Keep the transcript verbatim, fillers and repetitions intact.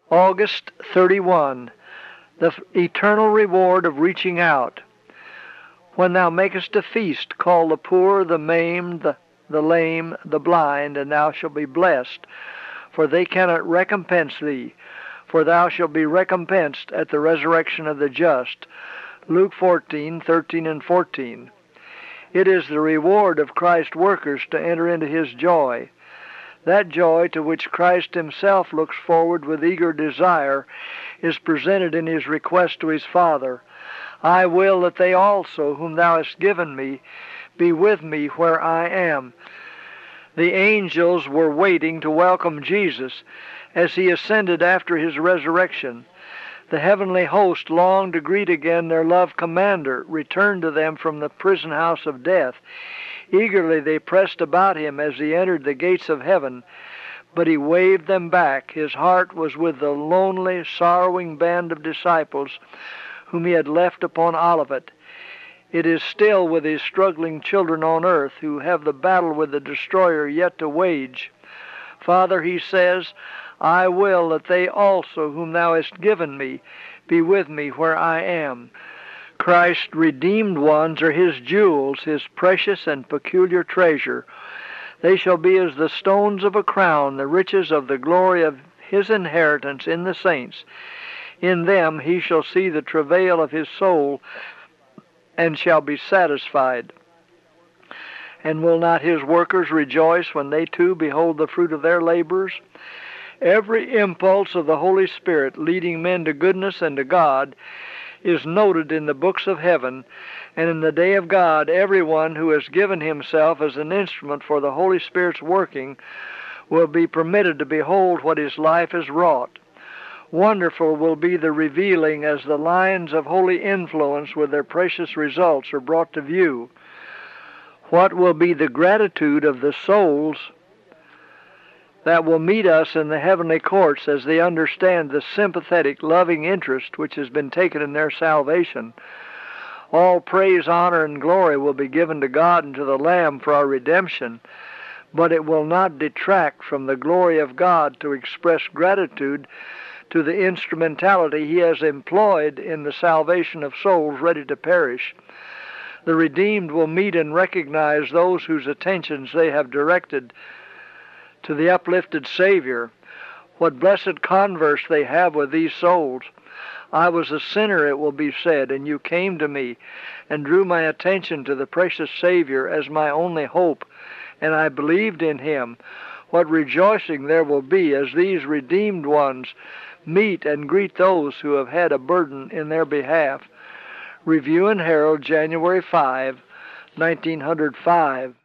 August thirty-first. The eternal reward of reaching out. When thou makest a feast, call the poor, the maimed, the, the lame, the blind, and thou shalt be blessed, for they cannot recompense thee, for thou shalt be recompensed at the resurrection of the just. Luke fourteen, thirteen and fourteen. It is the reward of Christ's workers to enter into his joy. That joy to which Christ himself looks forward with eager desire is presented in his request to his Father. I will that they also, whom thou hast given me, be with me where I am. The angels were waiting to welcome Jesus as he ascended after his resurrection. The heavenly host longed to greet again their loved commander, returned to them from the prison house of death. Eagerly they pressed about him as he entered the gates of heaven, but he waved them back. His heart was with the lonely, sorrowing band of disciples whom he had left upon Olivet. It is still with his struggling children on earth who have the battle with the destroyer yet to wage. Father, he says, I will that they also, whom thou hast given me, be with me where I am. Christ's redeemed ones are his jewels, his precious and peculiar treasure. They shall be as the stones of a crown, the riches of the glory of his inheritance in the saints. In them he shall see the travail of his soul, and shall be satisfied. And will not his workers rejoice when they too behold the fruit of their labors? Every impulse of the Holy Spirit leading men to goodness and to God is noted in the books of heaven, and in the day of God everyone who has given himself as an instrument for the Holy Spirit's working will be permitted to behold what his life has wrought. Wonderful will be the revealing as the lines of holy influence with their precious results are brought to view. What will be the gratitude of the souls that will meet us in the heavenly courts as they understand the sympathetic, loving interest which has been taken in their salvation. All praise, honor, and glory will be given to God and to the Lamb for our redemption, but it will not detract from the glory of God to express gratitude to the instrumentality he has employed in the salvation of souls ready to perish. The redeemed will meet and recognize those whose attentions they have directed to the uplifted Savior. What blessed converse they have with these souls. I was a sinner, it will be said, and you came to me and drew my attention to the precious Savior as my only hope, and I believed in him. What rejoicing there will be as these redeemed ones meet and greet those who have had a burden in their behalf. Review and Herald, January fifth, nineteen oh five.